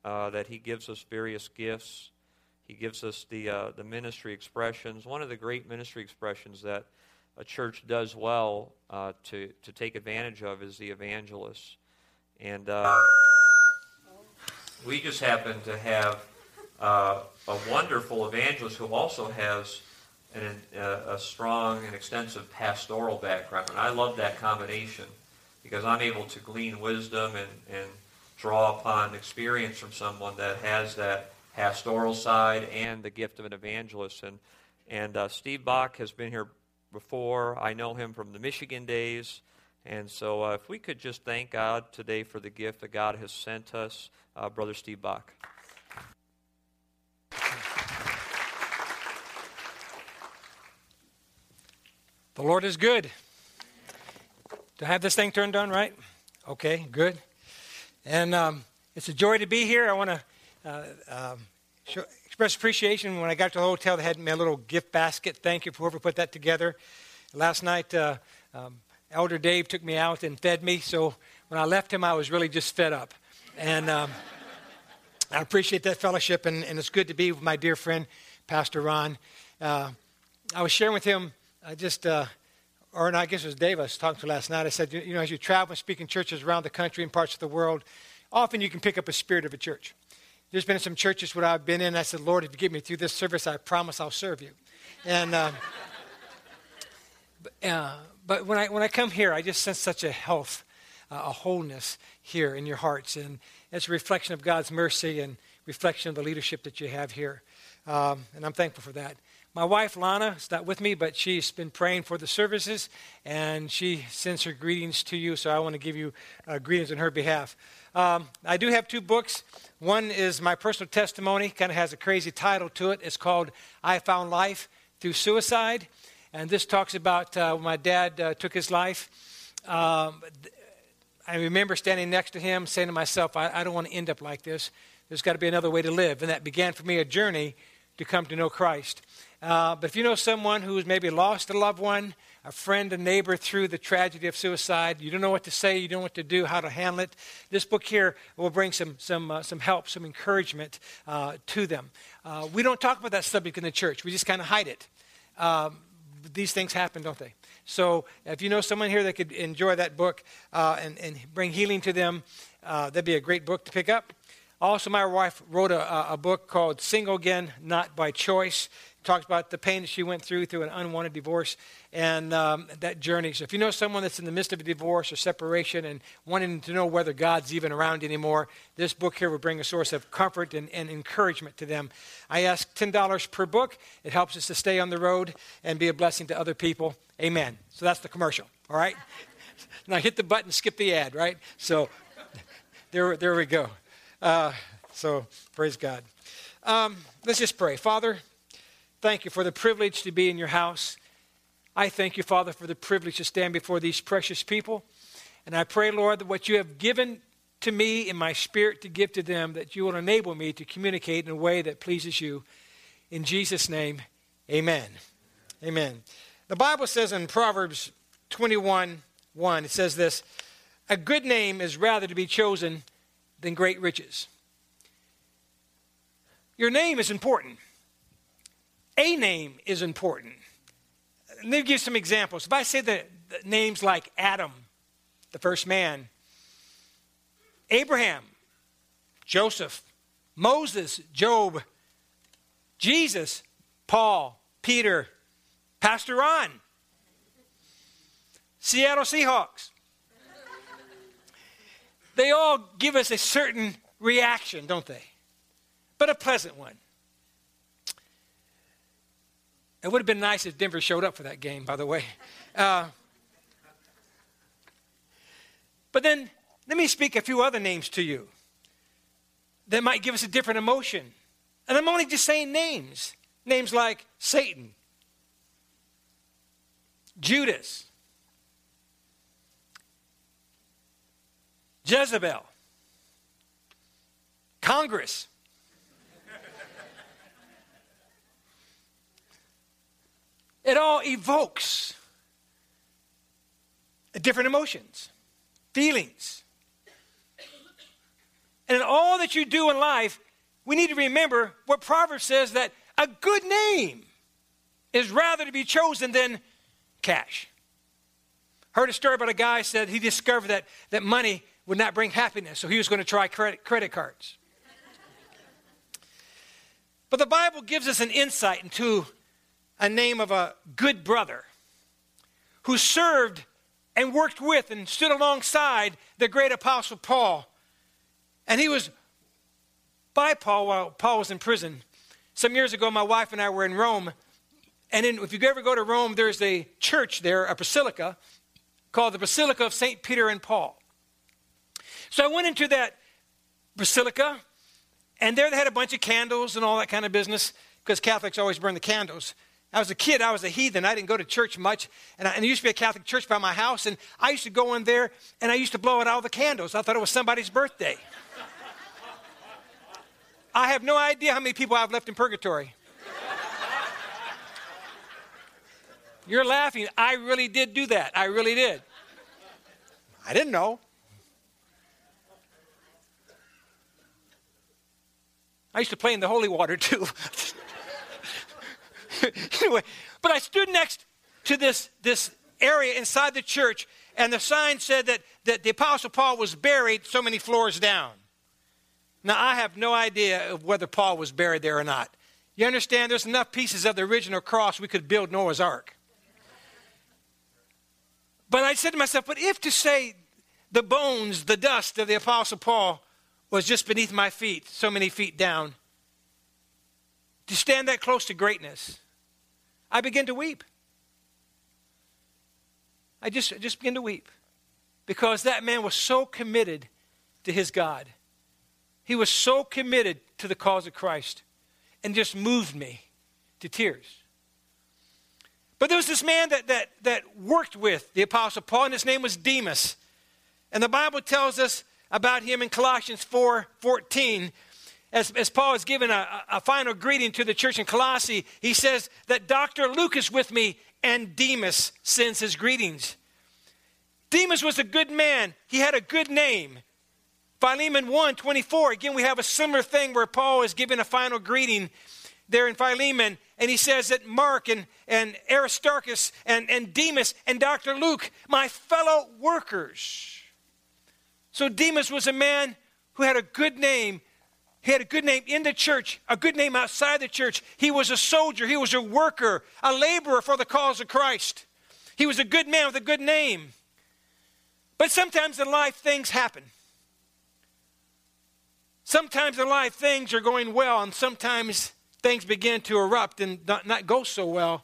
that He gives us various gifts. He gives us the ministry expressions. One of the great ministry expressions that a church does well to take advantage of is the evangelist. And we just happen to have a wonderful evangelist who also has a strong and extensive pastoral background. And I love that combination because I'm able to glean wisdom and draw upon experience from someone that has that pastoral side and the gift of an evangelist. And Steve Bach has been here before. I know him from the Michigan days. And so if we could just thank God today for the gift that God has sent us, Brother Steve Bach. The Lord is good. Do I have this thing turned on, right? Okay, good. And it's a joy to be here. I want to express appreciation. When I got to the hotel, they had me a little gift basket. Thank you for whoever put that together. Last night, Elder Dave took me out and fed me. So when I left him, I was really just fed up. And I appreciate that fellowship. And it's good to be with my dear friend, Pastor Ron. I was sharing with him I guess it was Dave I was talking to last night. I said, you know, as you travel and speak in churches around the country and parts of the world, often you can pick up a spirit of a church. There's been some churches where I've been in, I said, Lord, if you get me through this service, I promise I'll serve you. And but when I come here, I just sense such a health, a wholeness here in your hearts. And it's a reflection of God's mercy and reflection of the leadership that you have here. And I'm thankful for that. My wife, Lana, is not with me, but she's been praying for the services, and she sends her greetings to you, so I want to give you greetings on her behalf. I do have 2 books. One is my personal testimony, kind of has a crazy title to it. It's called I Found Life Through Suicide, and this talks about when my dad took his life. I remember standing next to him saying to myself, I don't want to end up like this. There's got to be another way to live, and that began for me a journey to come to know Christ. But if you know someone who's maybe lost a loved one, a friend, a neighbor through the tragedy of suicide, you don't know what to say, you don't know what to do, how to handle it, this book here will bring some help, some encouragement to them. We don't talk about that subject in the church. We just kind of hide it. These things happen, don't they? So if you know someone here that could enjoy that book and bring healing to them, that'd be a great book to pick up. Also, my wife wrote a book called Single Again, Not by Choice. It talks about the pain that she went through an unwanted divorce and that journey. So if you know someone that's in the midst of a divorce or separation and wanting to know whether God's even around anymore, this book here will bring a source of comfort and encouragement to them. I ask $10 per book. It helps us to stay on the road and be a blessing to other people. Amen. So that's the commercial, all right? Now hit the button, skip the ad, right? So there we go. So praise God. Let's just pray. Father, thank you for the privilege to be in your house. I thank you, Father, for the privilege to stand before these precious people. And I pray, Lord, that what you have given to me in my spirit to give to them, that you will enable me to communicate in a way that pleases you. In Jesus' name, amen. Amen. The Bible says in Proverbs 21:1, it says this, a good name is rather to be chosen than great riches. Your name is important. A name is important. Let me give you some examples. If I say the names like Adam, the first man, Abraham, Joseph, Moses, Job, Jesus, Paul, Peter, Pastor Ron, Seattle Seahawks. They all give us a certain reaction, don't they? But a pleasant one. It would have been nice if Denver showed up for that game, by the way. But then, let me speak a few other names to you that might give us a different emotion. And I'm only just saying names. Names like Satan, Judas, Jezebel, Congress. It all evokes different emotions, feelings. And in all that you do in life, we need to remember what Proverbs says, that a good name is rather to be chosen than cash. Heard a story about a guy said he discovered that money would not bring happiness, so he was going to try credit cards. But the Bible gives us an insight into a name of a good brother who served and worked with and stood alongside the great apostle Paul. And he was by Paul while Paul was in prison. Some years ago, my wife and I were in Rome. And if you ever go to Rome, there's a church there, a basilica, called the Basilica of St. Peter and Paul. So I went into that basilica, and there they had a bunch of candles and all that kind of business, because Catholics always burn the candles. I was a kid, I was a heathen, I didn't go to church much, and there used to be a Catholic church by my house, and I used to go in there, and I used to blow out all the candles. I thought it was somebody's birthday. I have no idea how many people I've left in purgatory. You're laughing. I really did do that. I really did. I didn't know. I used to play in the holy water too. Anyway, but I stood next to this area inside the church, and the sign said that the Apostle Paul was buried so many floors down. Now, I have no idea of whether Paul was buried there or not. You understand, there's enough pieces of the original cross we could build Noah's Ark. But I said to myself, but if to say the bones, the dust of the Apostle Paul was just beneath my feet, so many feet down, to stand that close to greatness, I began to weep. I just began to weep, because that man was so committed to his God. He was so committed to the cause of Christ, and just moved me to tears. But there was this man that worked with the Apostle Paul, and his name was Demas. And the Bible tells us about him in Colossians 4:14. As Paul is giving a final greeting to the church in Colossae, he says that Dr. Luke is with me, and Demas sends his greetings. Demas was a good man. He had a good name. Philemon 1:24, again, we have a similar thing where Paul is giving a final greeting there in Philemon, and he says that Mark and Aristarchus and Demas and Dr. Luke, my fellow workers. So Demas was a man who had a good name. He had a good name in the church, a good name outside the church. He was a soldier. He was a worker, a laborer for the cause of Christ. He was a good man with a good name. But sometimes in life things happen. Sometimes in life things are going well, and sometimes things begin to erupt and not go so well.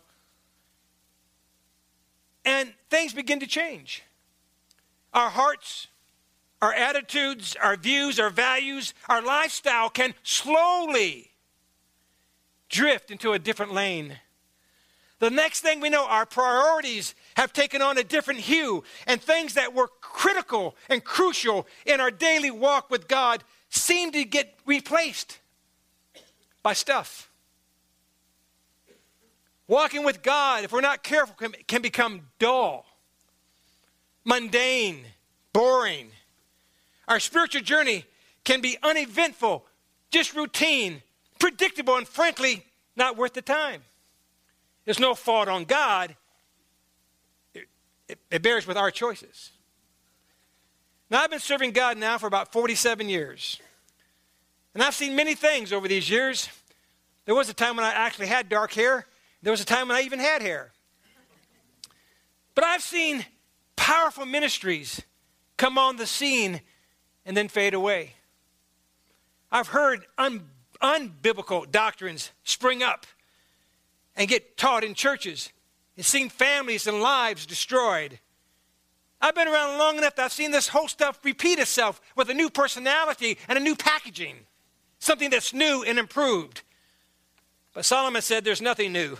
And things begin to change. Our hearts, our attitudes, our views, our values, our lifestyle can slowly drift into a different lane. The next thing we know, our priorities have taken on a different hue, and things that were critical and crucial in our daily walk with God seem to get replaced by stuff. Walking with God, if we're not careful, can become dull, mundane, boring. Our spiritual journey can be uneventful, just routine, predictable, and frankly, not worth the time. There's no fault on God. It bears with our choices. Now, I've been serving God now for about 47 years. And I've seen many things over these years. There was a time when I actually had dark hair. There was a time when I even had hair. But I've seen powerful ministries come on the scene and then fade away. I've heard unbiblical doctrines spring up and get taught in churches, and seen families and lives destroyed. I've been around long enough that I've seen this whole stuff repeat itself with a new personality and a new packaging, something that's new and improved. But Solomon said there's nothing new.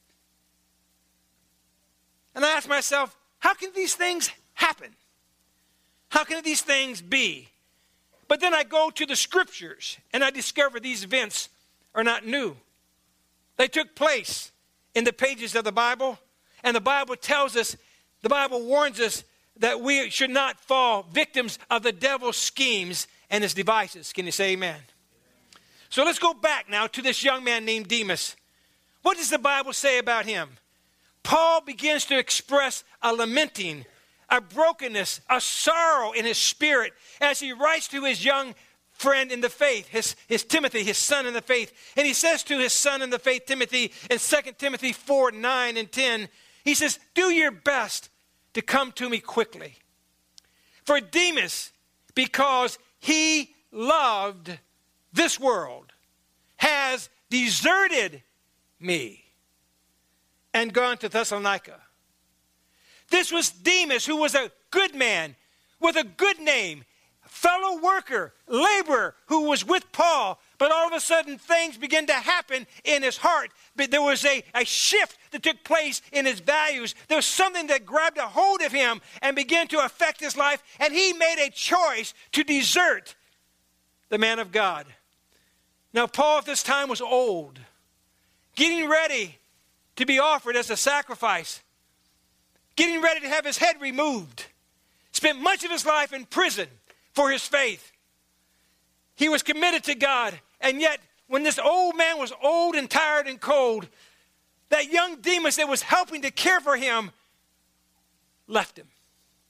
And I asked myself, how can these things happen? How can these things be? But then I go to the scriptures and I discover these events are not new. They took place in the pages of the Bible, and the Bible tells us, the Bible warns us that we should not fall victims of the devil's schemes and his devices. Can you say amen? So let's go back now to this young man named Demas. What does the Bible say about him? Paul begins to express a lamenting, a brokenness, a sorrow in his spirit as he writes to his young friend in the faith, his Timothy, his son in the faith. And he says to his son in the faith, Timothy, in 2 Timothy 4, 9 and 10, he says, do your best to come to me quickly. For Demas, because he loved this world, has deserted me and gone to Thessalonica. This was Demas, who was a good man with a good name, fellow worker, laborer, who was with Paul. But all of a sudden, things began to happen in his heart. But there was a shift that took place in his values. There was something that grabbed a hold of him and began to affect his life. And he made a choice to desert the man of God. Now, Paul at this time was old, getting ready to be offered as a sacrifice, getting ready to have his head removed. Spent much of his life in prison for his faith. He was committed to God. And yet, when this old man was old and tired and cold, that young Demas that was helping to care for him left him.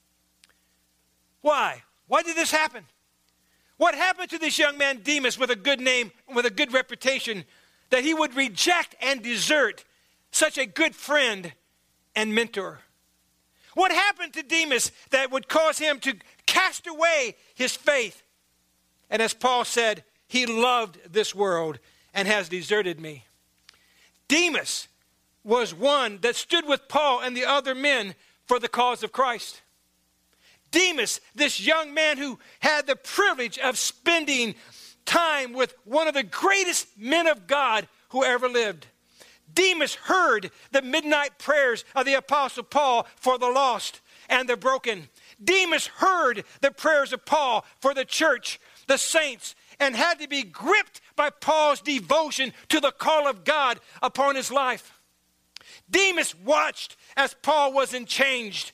Why? Why did this happen? What happened to this young man Demas with a good name, with a good reputation, that he would reject and desert such a good friend and mentor? What happened to Demas that would cause him to cast away his faith? And as Paul said, he loved this world and has deserted me. Demas was one that stood with Paul and the other men for the cause of Christ. Demas, this young man who had the privilege of spending time with one of the greatest men of God who ever lived. Demas heard the midnight prayers of the Apostle Paul for the lost and the broken. Demas heard the prayers of Paul for the church, the saints, and had to be gripped by Paul's devotion to the call of God upon his life. Demas watched as Paul was in change.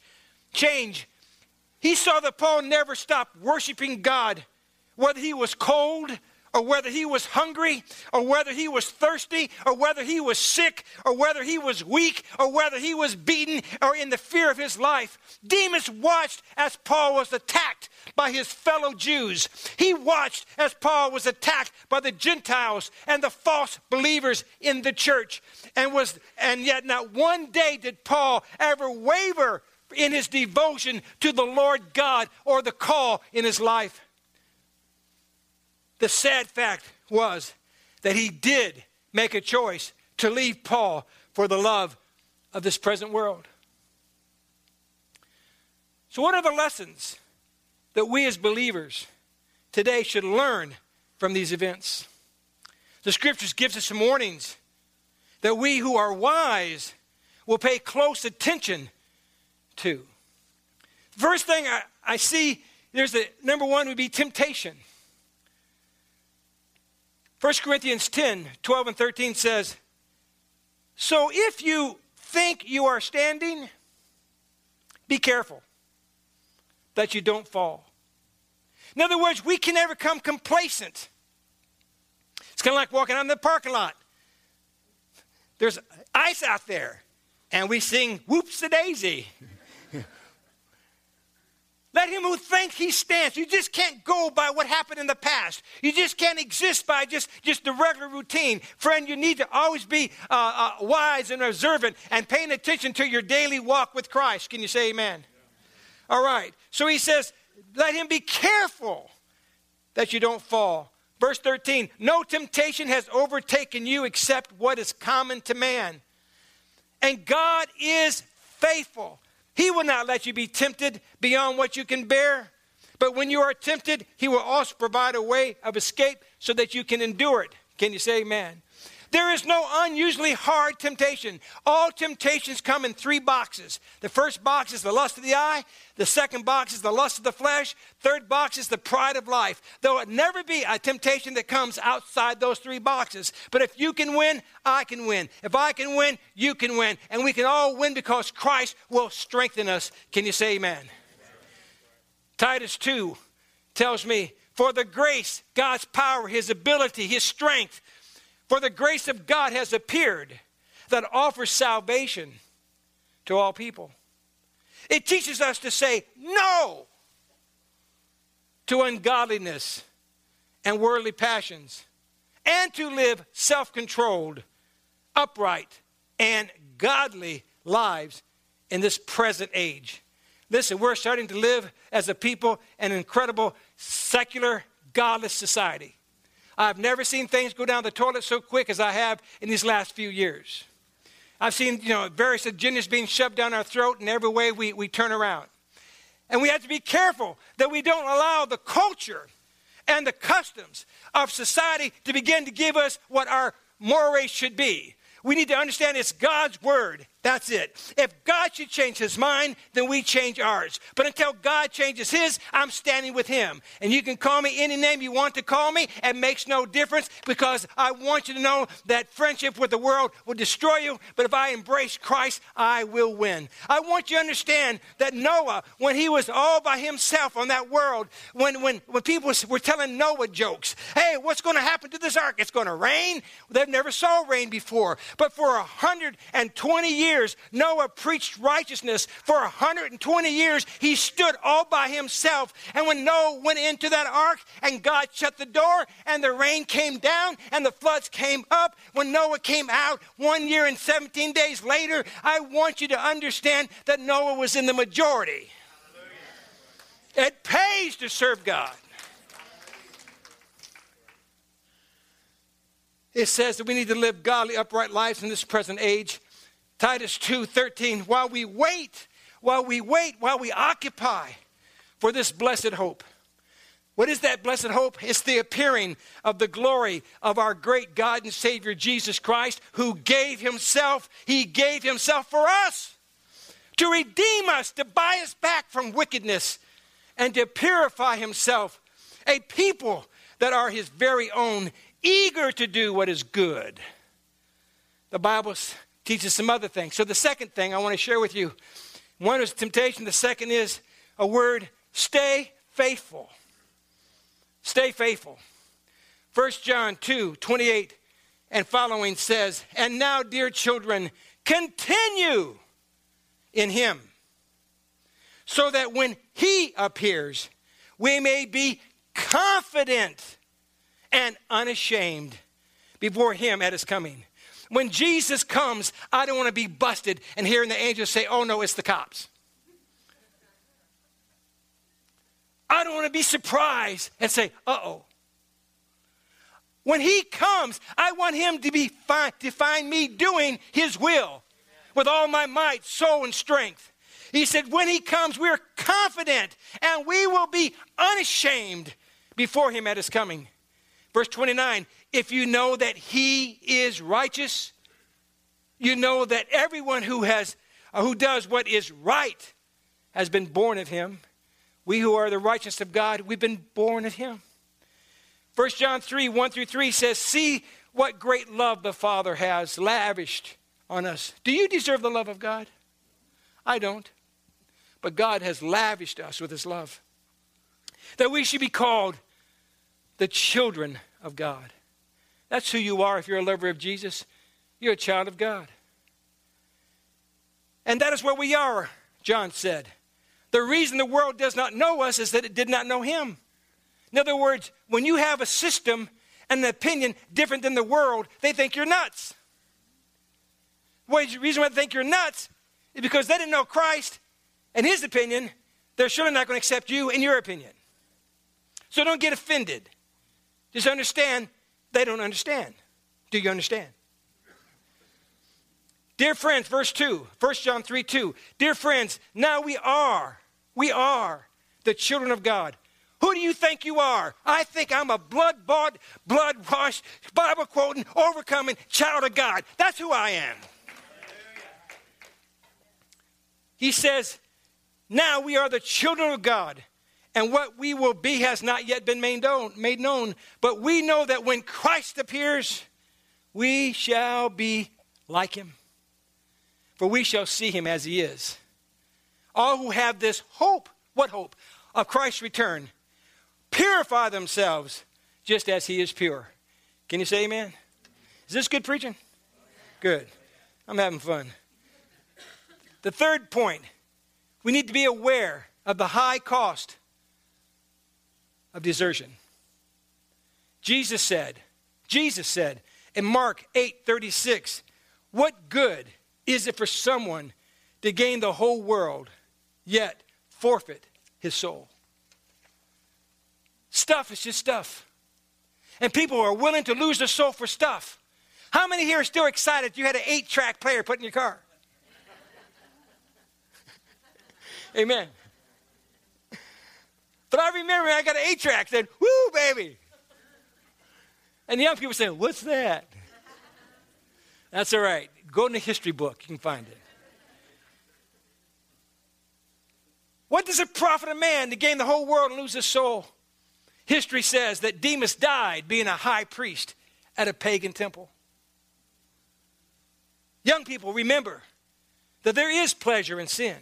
He saw that Paul never stopped worshiping God, whether he was cold, or whether he was hungry, or whether he was thirsty, or whether he was sick, or whether he was weak, or whether he was beaten, or in the fear of his life. Demas watched as Paul was attacked by his fellow Jews. He watched as Paul was attacked by the Gentiles and the false believers in the church. And yet not one day did Paul ever waver in his devotion to the Lord God or the call in his life. The sad fact was that he did make a choice to leave Paul for the love of this present world. So what are the lessons that we as believers today should learn from these events? The scriptures gives us some warnings that we who are wise will pay close attention to. The first thing I see, number one would be temptation. 1 Corinthians 10, 12 and 13 says, so if you think you are standing, be careful that you don't fall. In other words, we can never become complacent. It's kind of like walking out in the parking lot. There's ice out there, and we sing whoops-a-daisy. Let him who thinks he stands. You just can't go by what happened in the past. You just can't exist by just the regular routine. Friend, you need to always be wise and observant and paying attention to your daily walk with Christ. Can you say amen? Yeah. All right. So he says, let him be careful that you don't fall. Verse 13, no temptation has overtaken you except what is common to man. And God is faithful. He will not let you be tempted beyond what you can bear. But when you are tempted, he will also provide a way of escape so that you can endure it. Can you say amen? There is no unusually hard temptation. All temptations come in three boxes. The first box is the lust of the eye. The second box is the lust of the flesh. Third box is the pride of life. There will never be a temptation that comes outside those three boxes. But if you can win, I can win. If I can win, you can win. And we can all win because Christ will strengthen us. Can you say amen? Titus 2 tells me, For the grace, God's power, his ability, his strength, for the grace of God has appeared that offers salvation to all people. It teaches us to say no to ungodliness and worldly passions, and to live self-controlled, upright, and godly lives in this present age. Listen, we're starting to live as a people in an incredible secular, godless society. I've never seen things go down the toilet so quick as I have in these last few years. I've seen, various agendas being shoved down our throat in every way we turn around. And we have to be careful that we don't allow the culture and the customs of society to begin to give us what our mores should be. We need to understand it's God's word. That's it. If God should change his mind, then we change ours. But until God changes his, I'm standing with him. And you can call me any name you want to call me. It makes no difference, because I want you to know that friendship with the world will destroy you. But if I embrace Christ, I will win. I want you to understand that Noah, when he was all by himself on that world, when people were telling Noah jokes, hey, what's going to happen to this ark? It's going to rain. They've never saw rain before. But for 120 years, Noah preached righteousness. For 120 years, he stood all by himself. And when Noah went into that ark and God shut the door and the rain came down and the floods came up, when Noah came out 1 year and 17 days later, I want you to understand that Noah was in the majority. Hallelujah. It pays to serve God. It says that we need to live godly, upright lives in this present age. Titus 2:13, while we occupy for this blessed hope. What is that blessed hope? It's the appearing of the glory of our great God and Savior Jesus Christ, who gave himself for us, to redeem us, to buy us back from wickedness, and to purify himself, a people that are his very own, eager to do what is good. The Bible teaches some other things. So the second thing I want to share with you, one is temptation. The second is a word, stay faithful. Stay faithful. 1 John 2:28 and following says, and now, dear children, continue in him, so that when he appears, we may be confident and unashamed before him at his coming. When Jesus comes, I don't want to be busted and hearing the angels say, oh no, it's the cops. I don't want to be surprised and say, uh-oh. When he comes, I want him to find me doing his will with all my might, soul, and strength. He said, when he comes, we're confident and we will be unashamed before him at his coming. Verse 29, if you know that he is righteous, you know that everyone who does what is right has been born of him. We who are the righteousness of God, we've been born of him. 1 John 3:1-3 says, see what great love the Father has lavished on us. Do you deserve the love of God? I don't. But God has lavished us with his love, that we should be called the children of God. That's who you are if you're a lover of Jesus. You're a child of God. And that is what we are, John said. The reason the world does not know us is that it did not know him. In other words, when you have a system and an opinion different than the world, they think you're nuts. The reason why they think you're nuts is because they didn't know Christ and his opinion. They're surely not going to accept you and your opinion. So don't get offended. Just understand they don't understand. Do you understand? Dear friends, verse 2, 1 John 3:2. Dear friends, now we are the children of God. Who do you think you are? I think I'm a blood-bought, blood-washed, Bible-quoting, overcoming child of God. That's who I am. He says, now we are the children of God, and what we will be has not yet been made known. But we know that when Christ appears, we shall be like him, for we shall see him as he is. All who have this hope, what hope? Of Christ's return, purify themselves just as he is pure. Can you say amen? Is this good preaching? Good. I'm having fun. The third point, we need to be aware of the high cost of desertion. Jesus said in Mark 8:36, what good is it for someone to gain the whole world, yet forfeit his soul? Stuff is just stuff. And people are willing to lose their soul for stuff. How many here are still excited you had an 8-track player put in your car? Amen. But I remember I got an 8-track, said, woo, baby. And the young people saying, what's that? That's all right. Go in the history book. You can find it. What does it profit a man to gain the whole world and lose his soul? History says that Demas died being a high priest at a pagan temple. Young people, remember that there is pleasure in sin.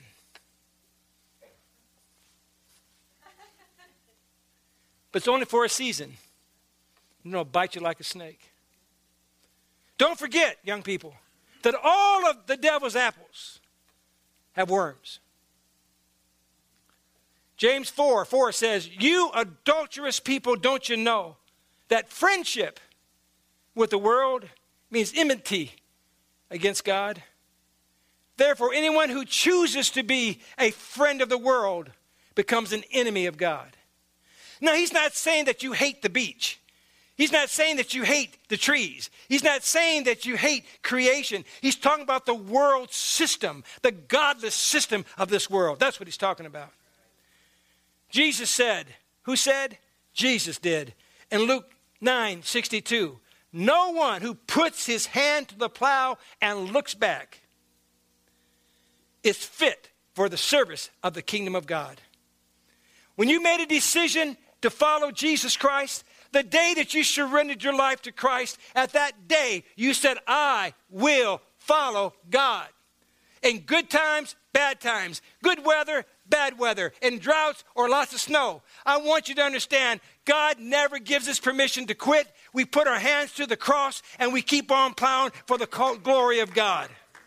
But it's only for a season. It'll bite you like a snake. Don't forget, young people, that all of the devil's apples have worms. James 4:4 says, you adulterous people, don't you know that friendship with the world means enmity against God? Therefore, anyone who chooses to be a friend of the world becomes an enemy of God. Now, he's not saying that you hate the beach. He's not saying that you hate the trees. He's not saying that you hate creation. He's talking about the world system, the godless system of this world. That's what he's talking about. Jesus said, who said? Jesus did. In Luke 9:62, no one who puts his hand to the plow and looks back is fit for the service of the kingdom of God. When you made a decision to follow Jesus Christ, the day that you surrendered your life to Christ, at that day you said, I will follow God. In good times, bad times, good weather, bad weather, in droughts or lots of snow. I want you to understand, God never gives us permission to quit. We put our hands to the cross and we keep on plowing for the glory of God.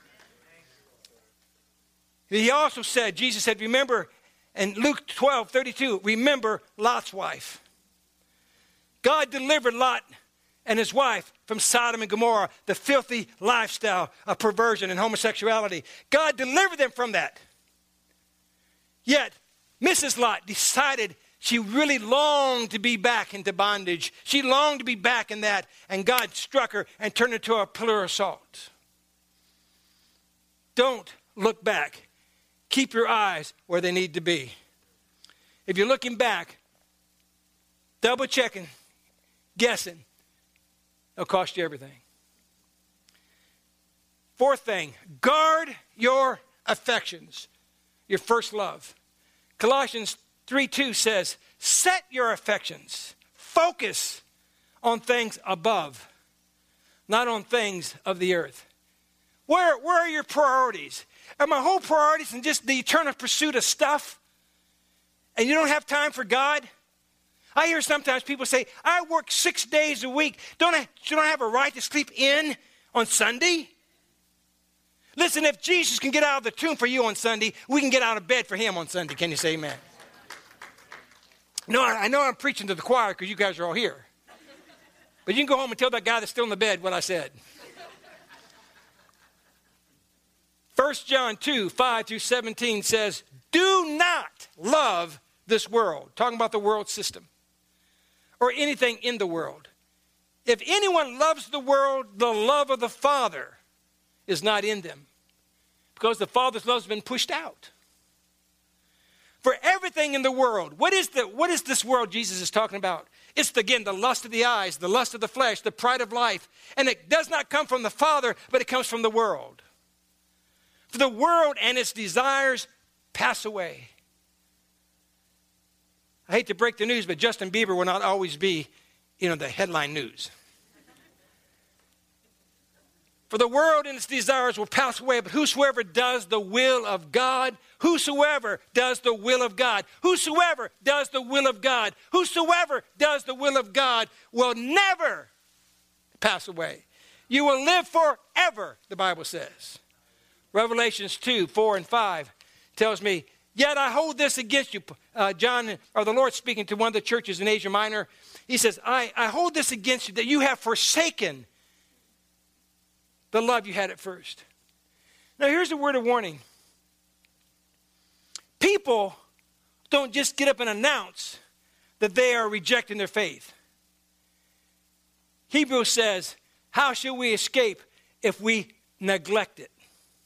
He also said, Jesus said, remember, in Luke 12:32, remember Lot's wife. God delivered Lot and his wife from Sodom and Gomorrah, the filthy lifestyle of perversion and homosexuality. God delivered them from that. Yet, Mrs. Lot decided she really longed to be back into bondage. She longed to be back in that, and God struck her and turned her to a pillar of salt. Don't look back. Keep your eyes where they need to be. If you're looking back, double checking, guessing, it'll cost you everything. Fourth thing, guard your affections, your first love. Colossians 3:2 says, set your affections, focus on things above, not on things of the earth. Where are your priorities? Are my whole priorities in just the eternal pursuit of stuff? And you don't have time for God? I hear sometimes people say, I work 6 days a week. Don't I have a right to sleep in on Sunday? Listen, if Jesus can get out of the tomb for you on Sunday, we can get out of bed for him on Sunday. Can you say amen? No, I know I'm preaching to the choir because you guys are all here. But you can go home and tell that guy that's still in the bed what I said. 1 John 2:5-17 says, do not love this world. Talking about the world system. Or anything in the world. If anyone loves the world, the love of the Father is not in them. Because the Father's love has been pushed out. For everything in the world, what is this world Jesus is talking about? It's, again, the lust of the eyes, the lust of the flesh, the pride of life. And it does not come from the Father, but it comes from the world. For the world and its desires pass away. I hate to break the news, but Justin Bieber will not always be, the headline news. For the world and its desires will pass away, but whosoever does the will of God, whosoever does the will of God, whosoever does the will of God, whosoever does the will of God will never pass away. You will live forever, the Bible says. Revelations 2, 4, and 5 tells me, yet I hold this against you. John, or the Lord speaking to one of the churches in Asia Minor, he says, I hold this against you that you have forsaken the love you had at first. Now here's a word of warning. People don't just get up and announce that they are rejecting their faith. Hebrews says, how shall we escape if we neglect it?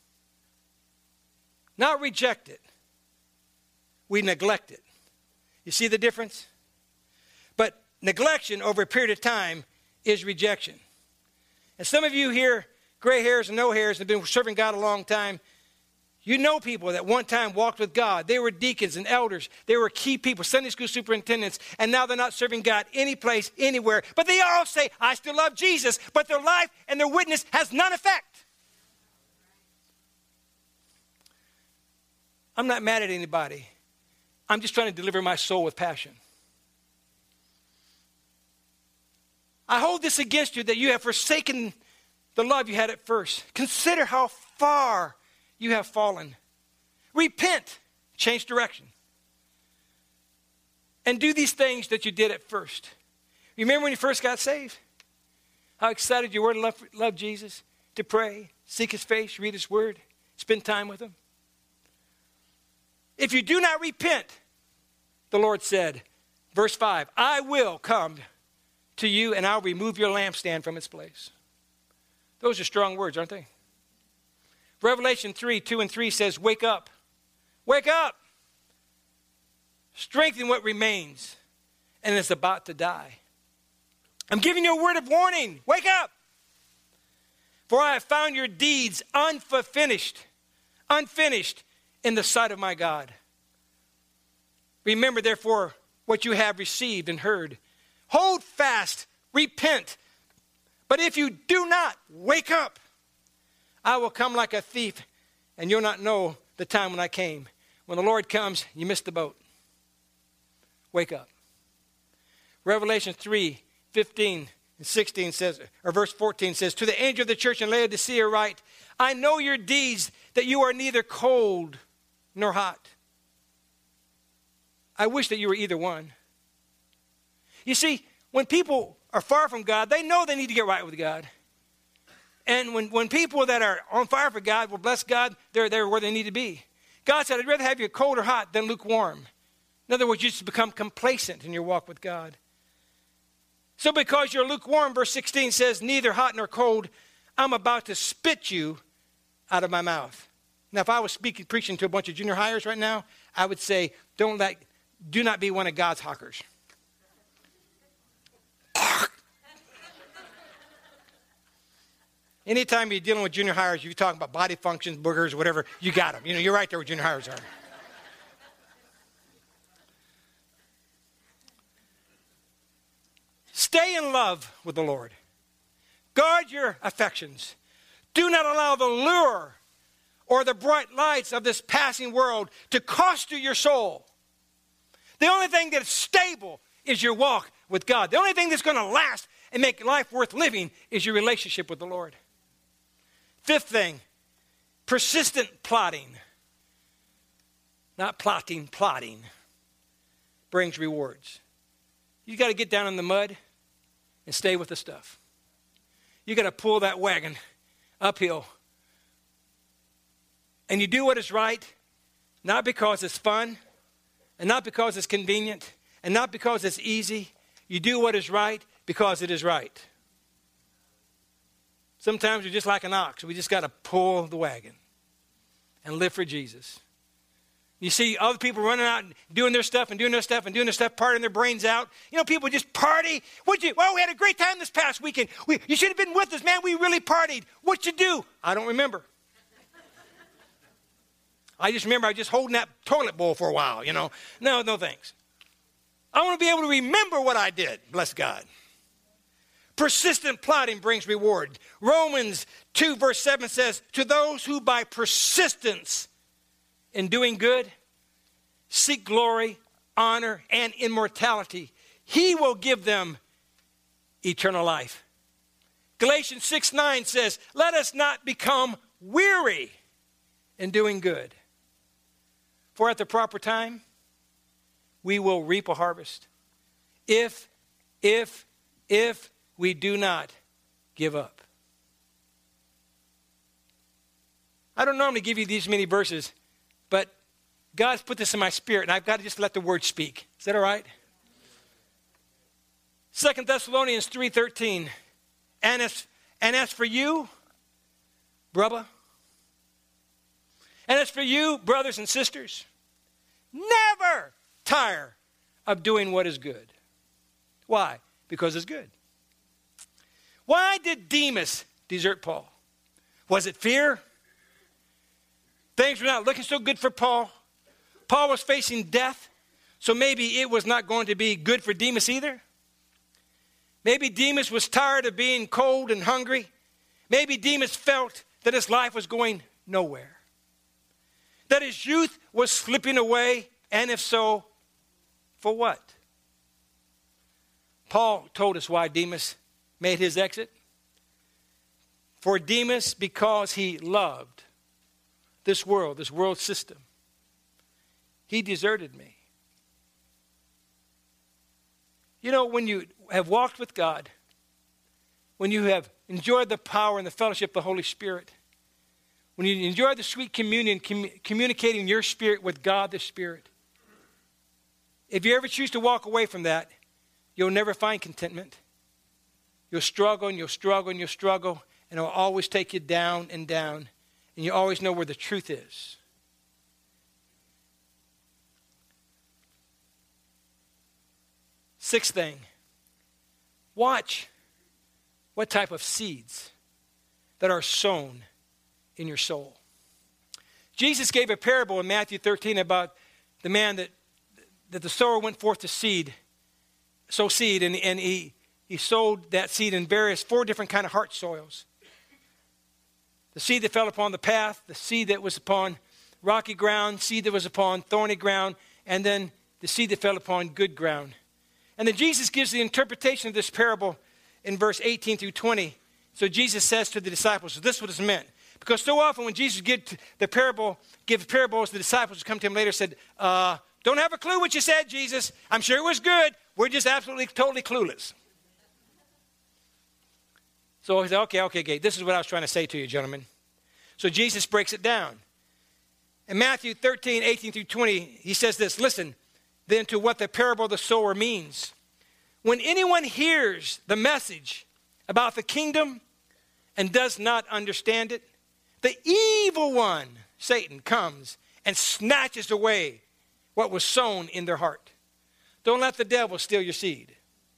Not reject it. We neglect it. You see the difference? But neglection over a period of time is rejection. And some of you here, gray hairs and no hairs, have been serving God a long time. You know people that one time walked with God. They were deacons and elders. They were key people, Sunday school superintendents, and now they're not serving God any place, anywhere. But they all say, I still love Jesus, but their life and their witness has none effect. I'm not mad at anybody. I'm just trying to deliver my soul with passion. I hold this against you that you have forsaken the love you had at first. Consider how far you have fallen. Repent, change direction, and do these things that you did at first. Remember when you first got saved? How excited you were to love Jesus, to pray, seek his face, read his word, spend time with him. If you do not repent, the Lord said, verse 5, I will come to you and I'll remove your lampstand from its place. Those are strong words, aren't they? Revelation 3, 2 and 3 says, wake up. Wake up. Strengthen what remains and is about to die. I'm giving you a word of warning. Wake up. For I have found your deeds unfinished in the sight of my God. Remember, therefore, what you have received and heard. Hold fast, repent. But if you do not wake up, I will come like a thief, and you'll not know the time when I came. When the Lord comes, you missed the boat. Wake up. Revelation 3, 15 and 16 says, or verse 14 says, to the angel of the church in Laodicea write, I know your deeds, that you are neither cold nor hot. I wish that you were either one. You see, when people are far from God, they know they need to get right with God. And when people that are on fire for God will bless God, they're where they need to be. God said, I'd rather have you cold or hot than lukewarm. In other words, you just become complacent in your walk with God. So because you're lukewarm, verse 16 says, neither hot nor cold, I'm about to spit you out of my mouth. Now, if I was preaching to a bunch of junior hires right now, I would say, do not be one of God's hawkers. Anytime you're dealing with junior hires, you're talking about body functions, boogers, whatever, you got them. You know, you're right there where junior hires are. Stay in love with the Lord. Guard your affections. Do not allow the lure or the bright lights of this passing world to cost you your soul. The only thing that's stable is your walk with God. The only thing that's going to last and make life worth living is your relationship with the Lord. Fifth thing, persistent plotting. Not plotting, plotting brings rewards. You got to get down in the mud and stay with the stuff. You got to pull that wagon uphill. And you do what is right, not because it's fun, and not because it's convenient, and not because it's easy. You do what is right because it is right. Sometimes we're just like an ox. We just got to pull the wagon and live for Jesus. You see other people running out and doing their stuff, partying their brains out. You know, people just party. Well, we had a great time this past weekend. You should have been with us, man. We really partied. What'd you do? I don't remember. I just remember I was just holding that toilet bowl for a while, you know. No thanks. I want to be able to remember what I did, bless God. Persistent plotting brings reward. Romans 2 verse 7 says, to those who by persistence in doing good seek glory, honor, and immortality, he will give them eternal life. Galatians 6:9 says, let us not become weary in doing good. For at the proper time, we will reap a harvest. If we do not give up. I don't normally give you these many verses, but God's put this in my spirit, and I've got to just let the word speak. Is that all right? 2 Thessalonians 3:13. And as for you, brother, and as for you, brothers and sisters, never tire of doing what is good. Why? Because it's good. Why did Demas desert Paul? Was it fear? Things were not looking so good for Paul. Paul was facing death, so maybe it was not going to be good for Demas either. Maybe Demas was tired of being cold and hungry. Maybe Demas felt that his life was going nowhere, that his youth was slipping away, and if so, for what? Paul told us why Demas made his exit. For Demas, because he loved this world system, he deserted me. You know, when you have walked with God, when you have enjoyed the power and the fellowship of the Holy Spirit, when you enjoy the sweet communion, communicating your spirit with God the Spirit, if you ever choose to walk away from that, you'll never find contentment. You'll struggle and you'll struggle and you'll struggle, and it'll always take you down and down, and you always know where the truth is. Sixth thing, watch what type of seeds that are sown in your soul. Jesus gave a parable in Matthew 13 about the man that the sower went forth to sow seed, and he sowed that seed in four different kind of heart soils. The seed that fell upon the path, the seed that was upon rocky ground, seed that was upon thorny ground, and then the seed that fell upon good ground. And then Jesus gives the interpretation of this parable in verse 18 through 20. So Jesus says to the disciples, so this is what it's meant. Because so often when Jesus gives parables, the disciples who come to him later said, don't have a clue what you said, Jesus. I'm sure it was good. We're just absolutely, totally clueless. So he said, okay, this is what I was trying to say to you, gentlemen. So Jesus breaks it down. In Matthew 13, 18 through 20, he says this, listen then to what the parable of the sower means. When anyone hears the message about the kingdom and does not understand it, the evil one, Satan, comes and snatches away what was sown in their heart. Don't let the devil steal your seed.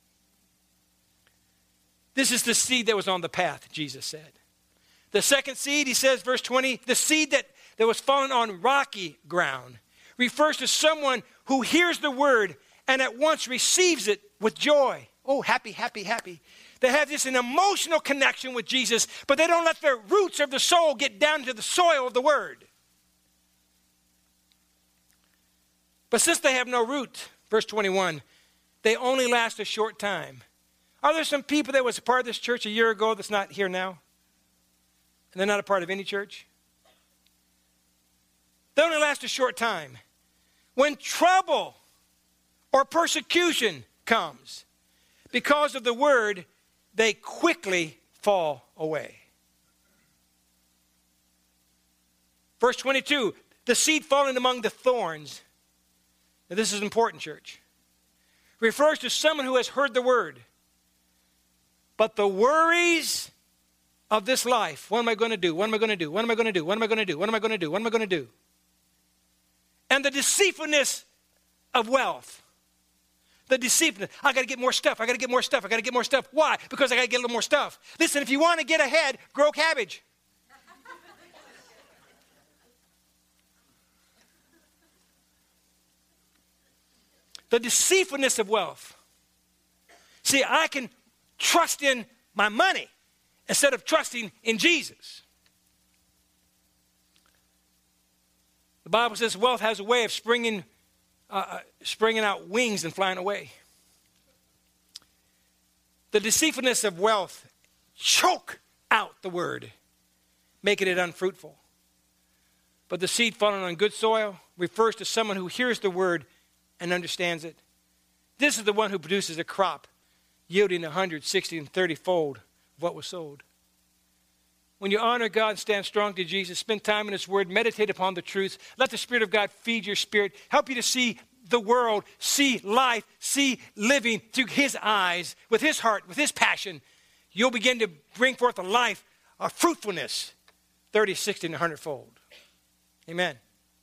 This is the seed that was on the path, Jesus said. The second seed, he says, verse 20, the seed that was fallen on rocky ground refers to someone who hears the word and at once receives it with joy. Oh, happy, happy, happy. They have this an emotional connection with Jesus, but they don't let their roots of the soul get down to the soil of the word. But since they have no root, verse 21, they only last a short time. Are there some people that was a part of this church a year ago that's not here now? And they're not a part of any church? They only last a short time. When trouble or persecution comes because of the word, they quickly fall away. Verse 22, the seed falling among the thorns. Now this is important, church. Refers to someone who has heard the word. But the worries of this life, what am I going to do? What am I going to do? What am I going to do? What am I going to do? What am I going to do? What am I going to do? And the deceitfulness of wealth. The deceitfulness. I got to get more stuff. I got to get more stuff. I got to get more stuff. Why? Because I got to get a little more stuff. Listen, if you want to get ahead, grow cabbage. The deceitfulness of wealth. See, I can trust in my money instead of trusting in Jesus. The Bible says wealth has a way of springing out wings and flying away. The deceitfulness of wealth choke out the word, making it unfruitful. But the seed falling on good soil refers to someone who hears the word and understands it. This is the one who produces a crop yielding 160 and 30-fold of what was sowed. When you honor God and stand strong to Jesus, spend time in his word, meditate upon the truth, let the Spirit of God feed your spirit, help you to see the world, see life, see living through his eyes, with his heart, with his passion. You'll begin to bring forth a life of fruitfulness, 30, 60, and 100-fold. Amen.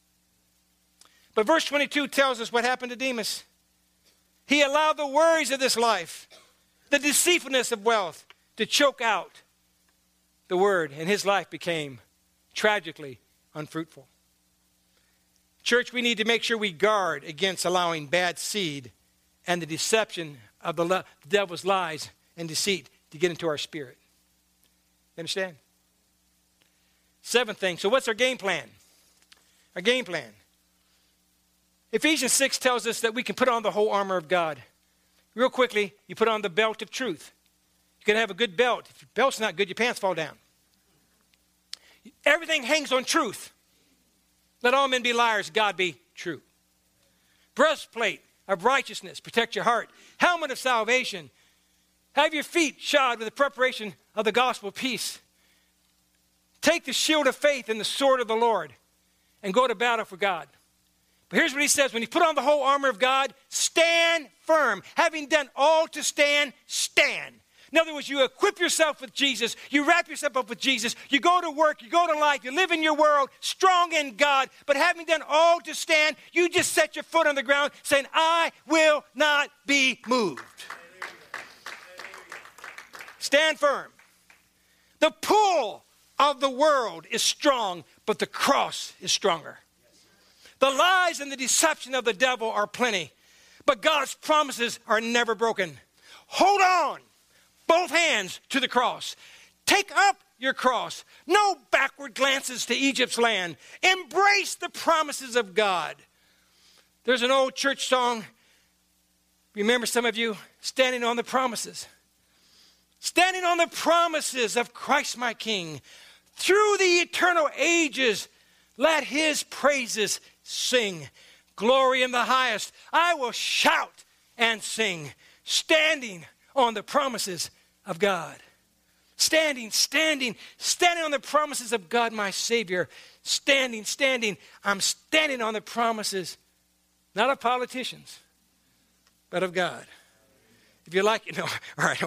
But verse 22 tells us what happened to Demas. He allowed the worries of this life, the deceitfulness of wealth, to choke out the word, and his life became tragically unfruitful. Church, we need to make sure we guard against allowing bad seed and the deception of the devil's lies and deceit to get into our spirit. You understand? Seventh thing, so what's our game plan? Our game plan. Ephesians 6 tells us that we can put on the whole armor of God. Real quickly, you put on the belt of truth. You can have a good belt. If your belt's not good, your pants fall down. Everything hangs on truth. Let all men be liars, God be true. Breastplate of righteousness, protect your heart. Helmet of salvation. Have your feet shod with the preparation of the gospel of peace. Take the shield of faith and the sword of the Lord and go to battle for God. But here's what he says. When you put on the whole armor of God, stand firm. Having done all to stand, stand. In other words, you equip yourself with Jesus. You wrap yourself up with Jesus. You go to work. You go to life. You live in your world, strong in God. But having done all to stand, you just set your foot on the ground saying, I will not be moved. Stand firm. The pull of the world is strong, but the cross is stronger. The lies and the deception of the devil are plenty, but God's promises are never broken. Hold on, both hands to the cross. Take up your cross. No backward glances to Egypt's land. Embrace the promises of God. There's an old church song. Remember, some of you, standing on the promises. Standing on the promises of Christ my King. Through the eternal ages, let his praises sing. Glory in the highest. I will shout and sing. Standing on the promises of God. Standing on the promises of God, my Savior. Standing. I'm standing on the promises, not of politicians, but of God. If you like, all right.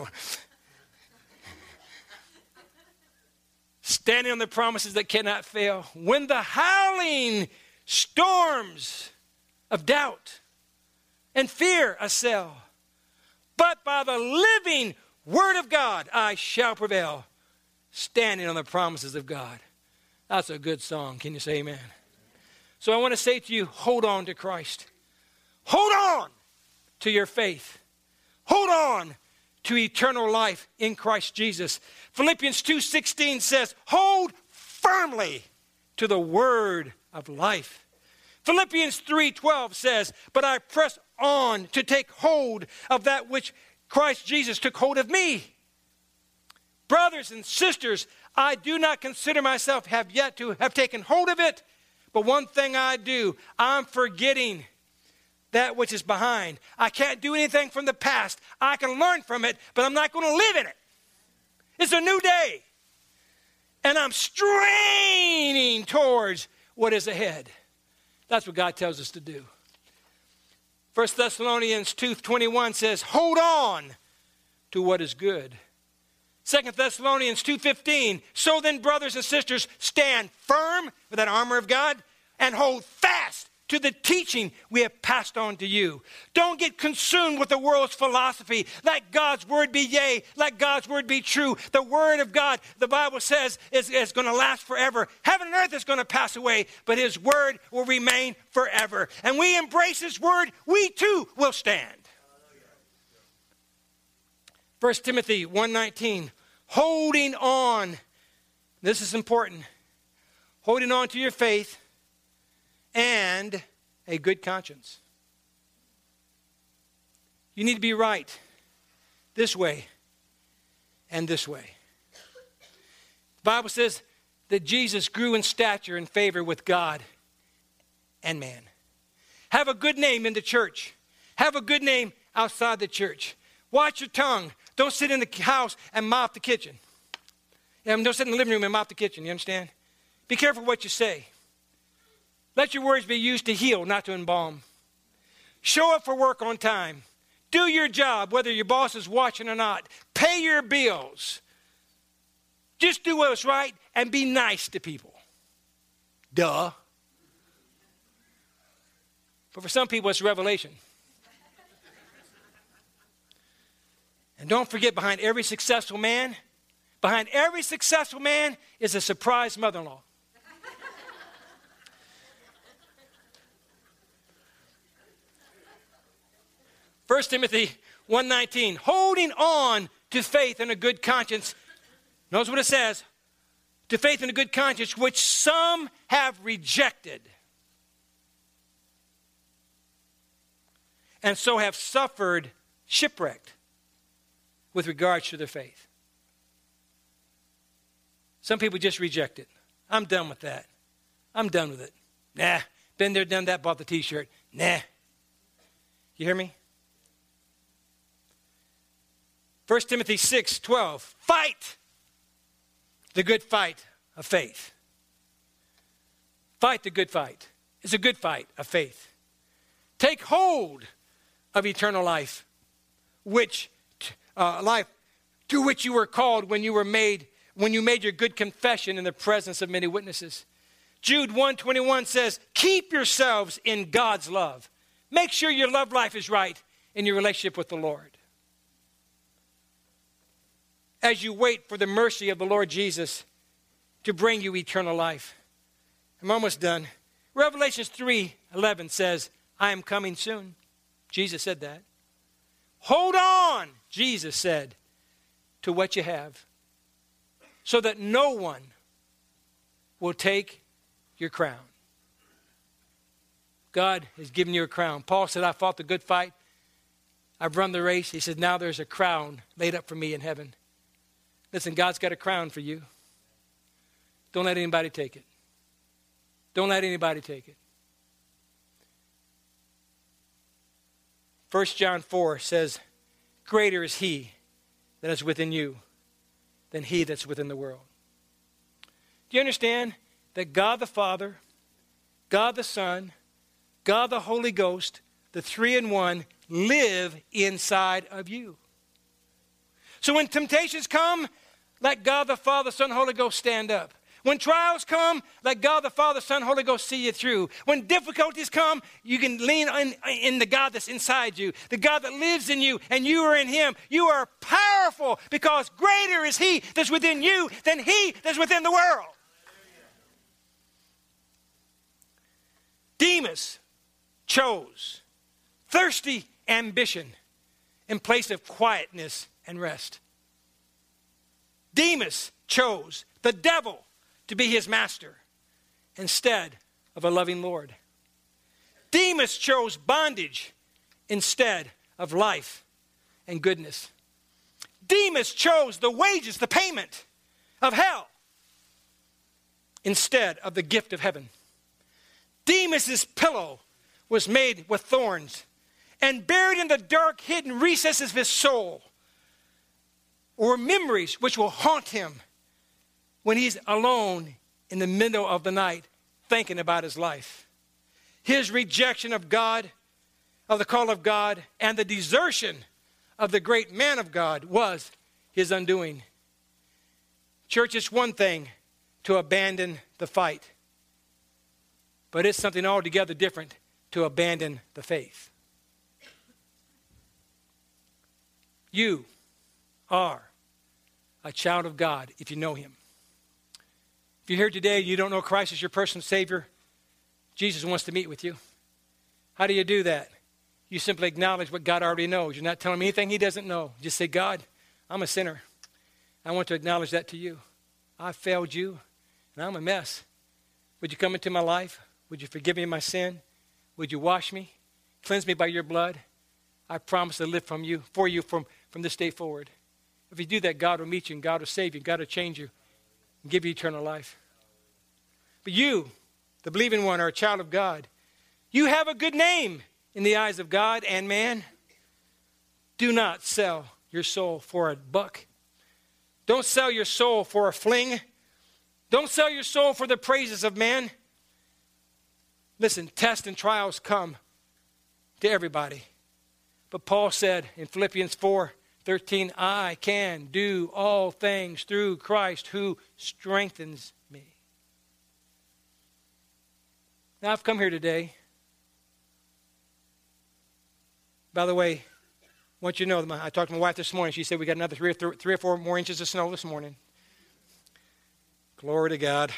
Standing on the promises that cannot fail. When the howling storms of doubt and fear assail, but by the living word of God I shall prevail. Standing on the promises of God. That's a good song. Can you say amen? So I want to say to you, hold on to Christ. Hold on to your faith. Hold on to eternal life in Christ Jesus. Philippians 2:16 says, hold firmly to the word of life. Philippians 3:12 says, but I press on to take hold of that which Christ Jesus took hold of me. Brothers and sisters, I do not consider myself have yet to have taken hold of it, but one thing I do, I'm forgetting that which is behind. I can't do anything from the past. I can learn from it, but I'm not going to live in it. It's a new day. And I'm straining towards what is ahead. That's what God tells us to do. 1 Thessalonians 2:21 says, hold on to what is good. 2 Thessalonians 2:15, so then, brothers and sisters, stand firm with that armor of God and hold fast to the teaching we have passed on to you. Don't get consumed with the world's philosophy. Let God's word be yea. Let God's word be true. The word of God, the Bible says, is going to last forever. Heaven and earth is going to pass away, but his word will remain forever. And we embrace his word, we too will stand. 1 Timothy 1:19, holding on. This is important. Holding on to your faith and a good conscience. You need to be right this way and this way. The Bible says that Jesus grew in stature and favor with God and man. Have a good name in the church. Have a good name outside the church. Watch your tongue. Don't sit in the house and mop the kitchen. Don't sit in the living room and mop the kitchen, you understand? Be careful what you say. Let your words be used to heal, not to embalm. Show up for work on time. Do your job, whether your boss is watching or not. Pay your bills. Just do what's right and be nice to people. Duh. But for some people, it's revelation. And don't forget, behind every successful man is a surprise mother-in-law. First Timothy 1:19, holding on to faith and a good conscience. Notice what it says. To faith and a good conscience, which some have rejected, and so have suffered shipwrecked with regards to their faith. Some people just reject it. I'm done with that. I'm done with it. Nah, been there, done that, bought the t-shirt. Nah. You hear me? 1 Timothy 6:12, fight the good fight of faith. Fight the good fight. It's a good fight of faith. Take hold of eternal life, life to which you were called when you made your good confession in the presence of many witnesses. Jude 1:21 says, keep yourselves in God's love. Make sure your love life is right in your relationship with the Lord. As you wait for the mercy of the Lord Jesus to bring you eternal life. I'm almost done. Revelation 3:11 says, I am coming soon. Jesus said that. Hold on, Jesus said, to what you have, so that no one will take your crown. God has given you a crown. Paul said, I fought the good fight. I've run the race. He said, now there's a crown laid up for me in heaven. Listen, God's got a crown for you. Don't let anybody take it. Don't let anybody take it. 1 John 4 says, greater is he that is within you than he that's within the world. Do you understand that God the Father, God the Son, God the Holy Ghost, the three in one, live inside of you? So when temptations come, let God the Father, Son, Holy Ghost stand up. When trials come, let God the Father, Son, Holy Ghost see you through. When difficulties come, you can lean in the God that's inside you, the God that lives in you, and you are in him. You are powerful because greater is he that's within you than he that's within the world. Demas chose thirsty ambition in place of quietness and rest. Demas chose the devil to be his master instead of a loving Lord. Demas chose bondage instead of life and goodness. Demas chose the wages, the payment of hell instead of the gift of heaven. Demas's pillow was made with thorns, and buried in the dark, hidden recesses of his soul were memories which will haunt him when he's alone in the middle of the night thinking about his life. His rejection of God, of the call of God, and the desertion of the great man of God was his undoing. Church, it's one thing to abandon the fight, but it's something altogether different to abandon the faith. You are a child of God if you know him. If you're here today and you don't know Christ as your personal Savior, Jesus wants to meet with you. How do you do that? You simply acknowledge what God already knows. You're not telling him anything he doesn't know. Just say, God, I'm a sinner. I want to acknowledge that to you. I failed you, and I'm a mess. Would you come into my life? Would you forgive me my sin? Would you wash me? Cleanse me by your blood? I promise to live for you from this day forward. If you do that, God will meet you, and God will save you, God will change you, and give you eternal life. But you, the believing one, are a child of God. You have a good name in the eyes of God and man. Do not sell your soul for a buck. Don't sell your soul for a fling. Don't sell your soul for the praises of man. Listen, tests and trials come to everybody. But Paul said in Philippians 4:13, I can do all things through Christ who strengthens me. Now I've come here today. By the way, I want you to know, I talked to my wife this morning. She said we got another 3 or 4 more inches of snow this morning. Glory to God.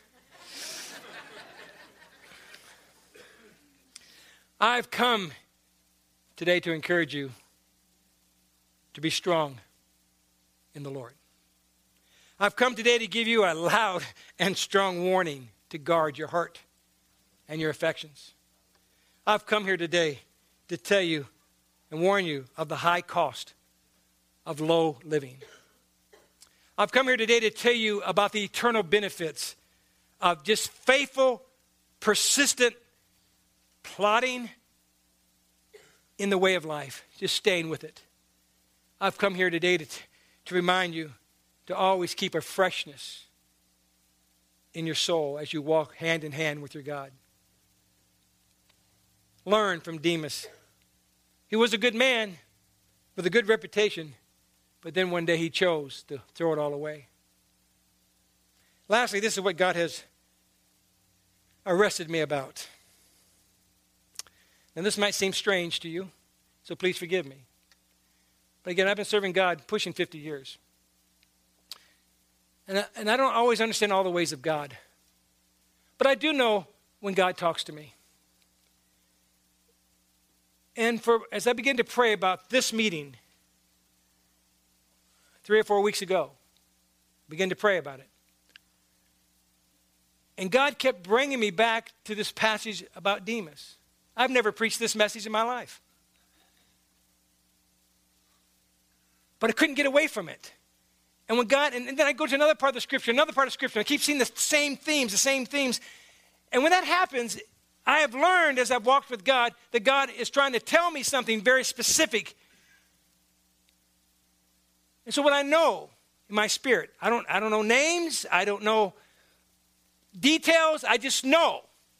I've come today to encourage you to be strong in the Lord. I've come today to give you a loud and strong warning to guard your heart and your affections. I've come here today to tell you and warn you of the high cost of low living. I've come here today to tell you about the eternal benefits of just faithful, persistent plodding in the way of life, just staying with it. I've come here today to remind you to always keep a freshness in your soul as you walk hand in hand with your God. Learn from Demas. He was a good man with a good reputation, but then one day he chose to throw it all away. Lastly, this is what God has arrested me about. And this might seem strange to you, so please forgive me. But again, I've been serving God pushing 50 years. And I don't always understand all the ways of God. But I do know when God talks to me. And as I began to pray about this meeting 3 or 4 weeks ago, I began to pray about it. And God kept bringing me back to this passage about Demas. I've never preached this message in my life. But I couldn't get away from it. And when God, and then I go to another part of the scripture, I keep seeing the same themes. And when that happens, I have learned as I've walked with God that God is trying to tell me something very specific. And so what I know in my spirit, I don't know names, I don't know details, I just know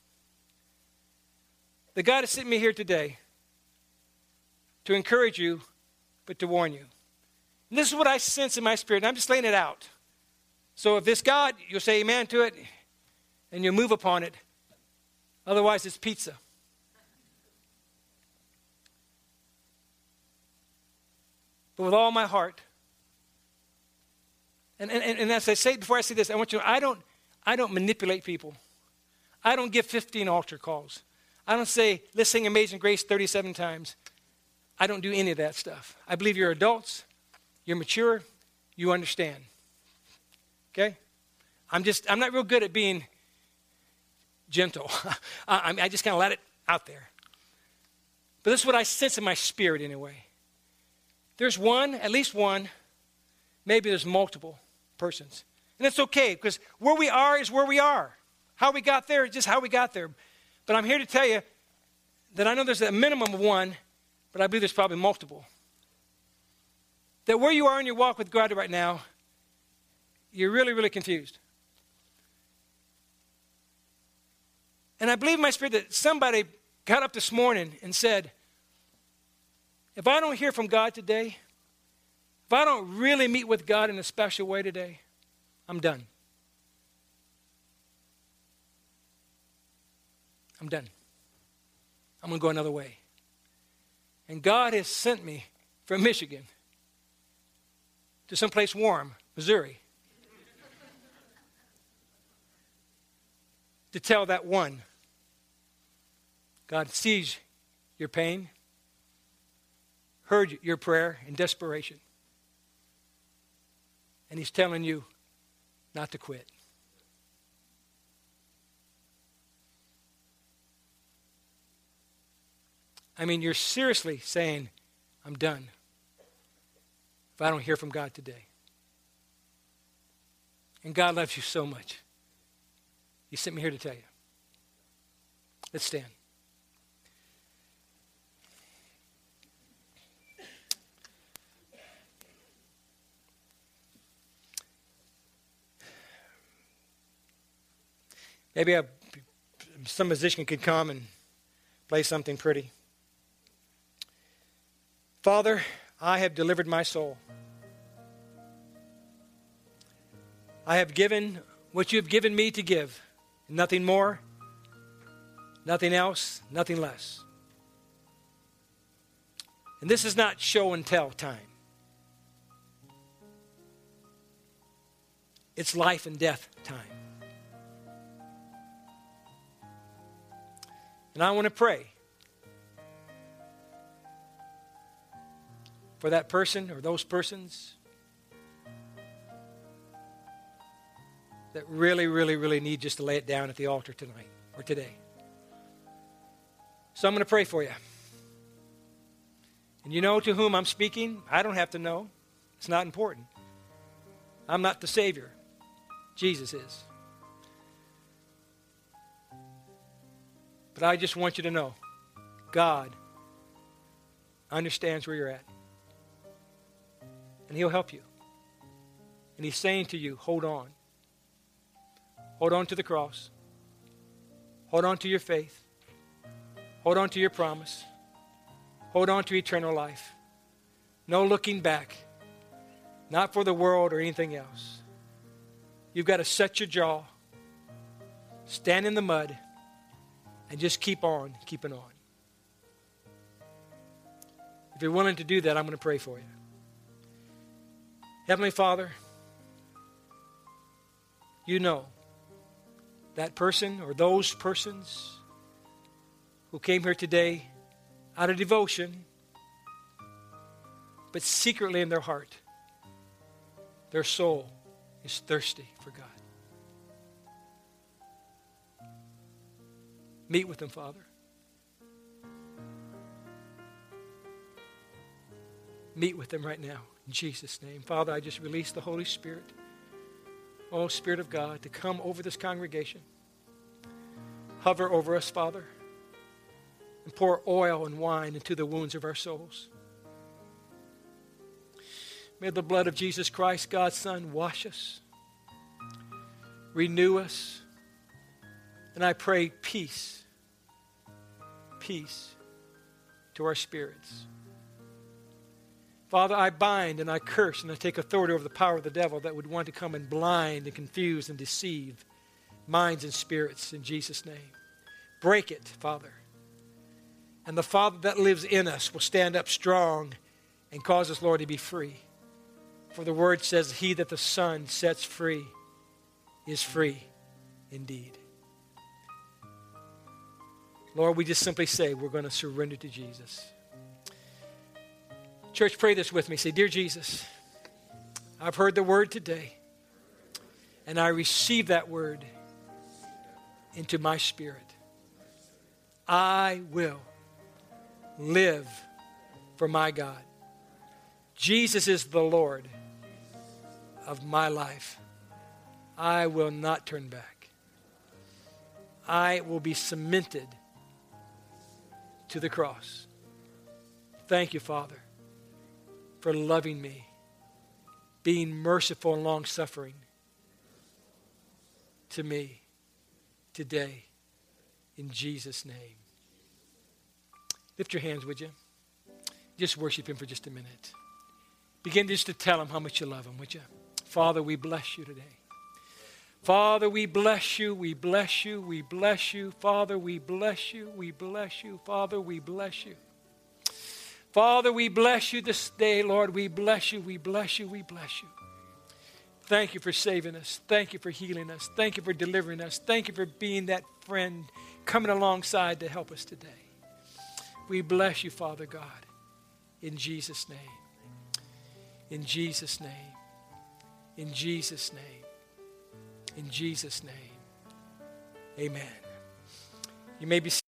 that God has sent me here today to encourage you, but to warn you. And this is what I sense in my spirit, and I'm just laying it out. So if this God, you'll say amen to it, and you'll move upon it. Otherwise, it's pizza. But with all my heart, and as I say, before I say this, I want you to know, I don't manipulate people. I don't give 15 altar calls. I don't say, let's sing Amazing Grace 37 times. I don't do any of that stuff. I believe you're adults, you're mature, you understand. Okay? I'm not real good at being gentle. I just kind of let it out there. But this is what I sense in my spirit anyway. There's one, at least one, maybe there's multiple persons. And it's okay, because where we are is where we are. How we got there is just how we got there. But I'm here to tell you that I know there's a minimum of one, but I believe there's probably multiple. That where you are in your walk with God right now, you're really, really confused. And I believe in my spirit that somebody got up this morning and said, if I don't hear from God today, if I don't really meet with God in a special way today, I'm done. I'm done. I'm going to go another way. And God has sent me from Michigan to someplace warm, Missouri, to tell that one, God sees your pain, heard your prayer in desperation, And he's telling you not to quit. I mean, you're seriously saying, I'm done if I don't hear from God today. And God loves you so much. He sent me here to tell you. Let's stand. Maybe some musician could come and play something pretty. Father, I have delivered my soul. I have given what you have given me to give. Nothing more, nothing else, nothing less. And this is not show and tell time. It's life and death time. And I want to pray for that person or those persons that really, really, really need just to lay it down at the altar tonight or today. So I'm going to pray for you. And you know to whom I'm speaking? I don't have to know. It's not important. I'm not the Savior. Jesus is. But I just want you to know, God understands where you're at. And he'll help you. And he's saying to you, hold on. Hold on to the cross. Hold on to your faith. Hold on to your promise. Hold on to eternal life. No looking back. Not for the world or anything else. You've got to set your jaw. Stand in the mud. And just keep on keeping on. If you're willing to do that, I'm going to pray for you. Heavenly Father, you know that person or those persons who came here today out of devotion, but secretly in their heart, their soul is thirsty for God. Meet with them, Father. Meet with them right now, in Jesus' name. Father, I just release the Holy Spirit, oh Spirit of God, to come over this congregation. Hover over us, Father, and pour oil and wine into the wounds of our souls. May the blood of Jesus Christ, God's Son, wash us, renew us, and I pray peace to our spirits. Father, I bind and I curse and I take authority over the power of the devil that would want to come and blind and confuse and deceive minds and spirits in Jesus' name. Break it, Father. And the Father that lives in us will stand up strong and cause us, Lord, to be free. For the word says, he that the Son sets free is free indeed. Lord, we just simply say we're going to surrender to Jesus. Church, pray this with me. Say, dear Jesus, I've heard the word today, and I receive that word into my spirit. I will live for my God. Jesus is the Lord of my life. I will not turn back. I will be cemented to the cross. Thank you, Father, for loving me, being merciful and long-suffering to me today, in Jesus' name. Lift your hands, would you? Just worship him for just a minute. Begin just to tell him how much you love him, would you? Father, we bless you today. Father, we bless you, we bless you, we bless you. Father, we bless you, we bless you. Father, we bless you. Father, we bless you this day, Lord. We bless you, we bless you, we bless you. Thank you for saving us. Thank you for healing us. Thank you for delivering us. Thank you for being that friend coming alongside to help us today. We bless you, Father God, in Jesus' name. In Jesus' name. In Jesus' name. In Jesus' name. Amen. You may be